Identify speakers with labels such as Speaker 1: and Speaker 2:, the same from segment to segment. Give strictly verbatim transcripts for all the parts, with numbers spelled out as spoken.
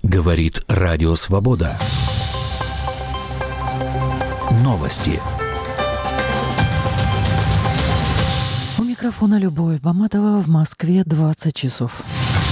Speaker 1: Говорит Радио Свобода. Новости.
Speaker 2: У микрофона Любовь Баматова. В Москве двадцать часов.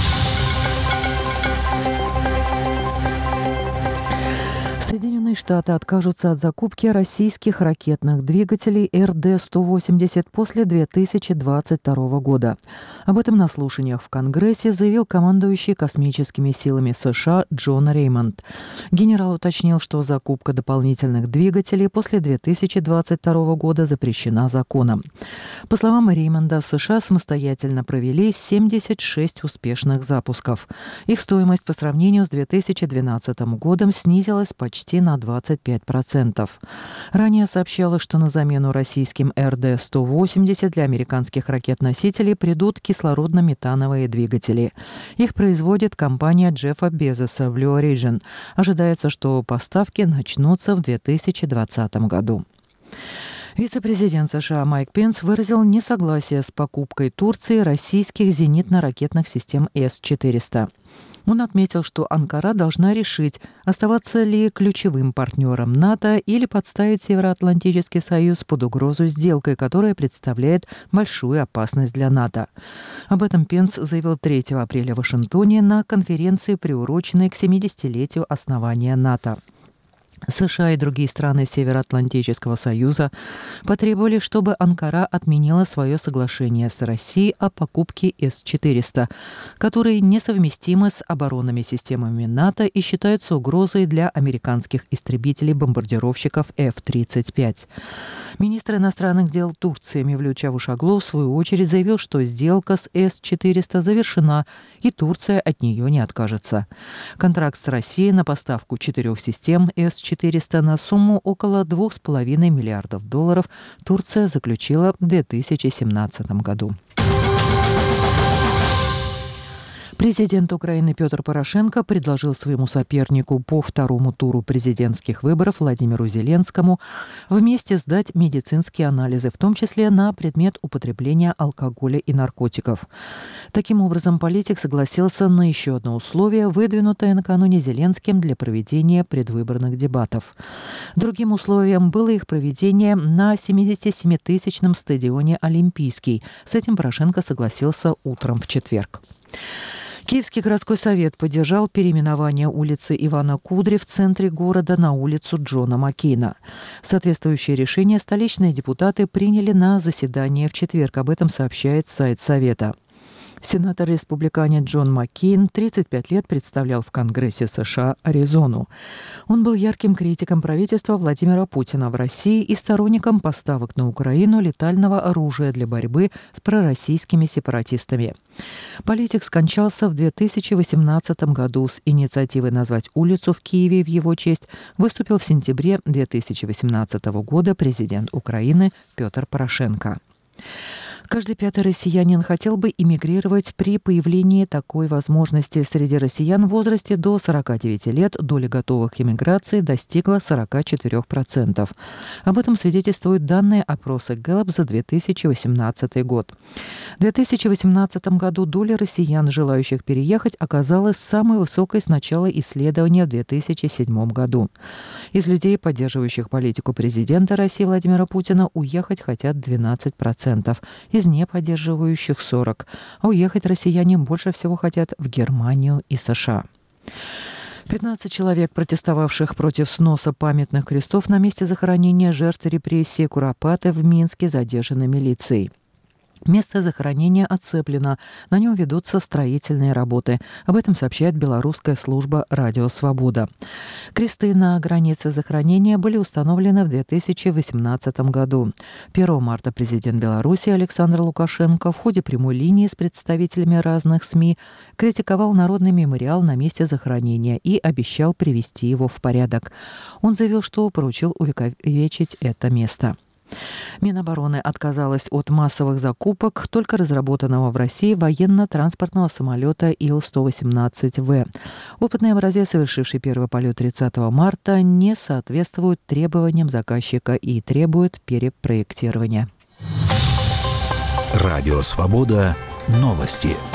Speaker 2: Соединенные Штаты откажутся от закупки российских ракетных двигателей эр дэ сто восемьдесят после две тысячи двадцать второго года. Об этом на слушаниях в Конгрессе заявил командующий космическими силами США Джон Реймонд. Генерал уточнил, что закупка дополнительных двигателей после две тысячи двадцать второго года запрещена законом. По словам Реймонда, в США самостоятельно провели семьдесят шесть успешных запусков. Их стоимость по сравнению с две тысячи двенадцатым годом снизилась почти почти на двадцать пять процентов. Ранее сообщалось, что на замену российским эр дэ сто восемьдесят для американских ракет-носителей придут кислородно-метановые двигатели. Их производит компания Джеффа Безоса Blue Origin. Ожидается, что поставки начнутся в две тысячи двадцатом году. Вице-президент США Майк Пенс выразил несогласие с покупкой Турции российских зенитно-ракетных систем эс четыреста. Он отметил, что Анкара должна решить, оставаться ли ключевым партнером НАТО или подставить Североатлантический союз под угрозу сделкой, которая представляет большую опасность для НАТО. Об этом Пенс заявил третьего апреля в Вашингтоне на конференции, приуроченной к семидесятилетию основания НАТО. США и другие страны Североатлантического союза потребовали, чтобы Анкара отменила свое соглашение с Россией о покупке эс четыреста, которые несовместимы с оборонными системами НАТО и считаются угрозой для американских истребителей-бомбардировщиков эф тридцать пять. Министр иностранных дел Турции Мевлют Чавушоглу в свою очередь заявил, что сделка с эс четыреста завершена, и Турция от нее не откажется. Контракт с Россией на поставку четырех систем эс четыреста на сумму около двух с половиной миллиардов долларов Турция заключила в две тысячи семнадцатом году. Президент Украины Петр Порошенко предложил своему сопернику по второму туру президентских выборов Владимиру Зеленскому вместе сдать медицинские анализы, в том числе на предмет употребления алкоголя и наркотиков. Таким образом, политик согласился на еще одно условие, выдвинутое накануне Зеленским для проведения предвыборных дебатов. Другим условием было их проведение на семидесятисемитысячном стадионе «Олимпийский». С этим Порошенко согласился утром в четверг. Киевский городской совет поддержал переименование улицы Ивана Кудри в центре города на улицу Джона Маккейна. Соответствующее решение столичные депутаты приняли на заседании в четверг. Об этом сообщает сайт совета. Сенатор-республиканец Джон Маккейн тридцать пять лет представлял в Конгрессе США Аризону. Он был ярким критиком правительства Владимира Путина в России и сторонником поставок на Украину летального оружия для борьбы с пророссийскими сепаратистами. Политик скончался в две тысячи восемнадцатом году. С инициативой назвать улицу в Киеве в его честь выступил в сентябре две тысячи восемнадцатого года президент Украины Петр Порошенко. Каждый пятый россиянин хотел бы эмигрировать при появлении такой возможности. Среди россиян в возрасте до сорока девяти лет доля готовых к эмиграции достигла сорок четыре процента. Об этом свидетельствуют данные опроса Гэллап за две тысячи восемнадцатый год. В две тысячи восемнадцатом году доля россиян, желающих переехать, оказалась самой высокой с начала исследования в две тысячи седьмом году. Из людей, поддерживающих политику президента России Владимира Путина, уехать хотят двенадцать процентов. Из неподдерживающих сорок, а уехать россияне больше всего хотят в Германию и США. пятнадцать человек, протестовавших против сноса памятных крестов на месте захоронения жертв репрессий Куропаты в Минске, задержаны милицией. Место захоронения оцеплено, на нем ведутся строительные работы. Об этом сообщает белорусская служба «Радио Свобода». Кресты на границе захоронения были установлены в две тысячи восемнадцатом году. первого марта президент Беларуси Александр Лукашенко в ходе прямой линии с представителями разных СМИ критиковал народный мемориал на месте захоронения и обещал привести его в порядок. Он заявил, что поручил увековечить это место. Минобороны отказалась от массовых закупок только разработанного в России военно-транспортного самолета Ил сто восемнадцать вэ. Опытный образец, совершивший первый полет тридцатого марта, не соответствует требованиям заказчика и требует перепроектирования.
Speaker 1: Радио Свобода. Новости.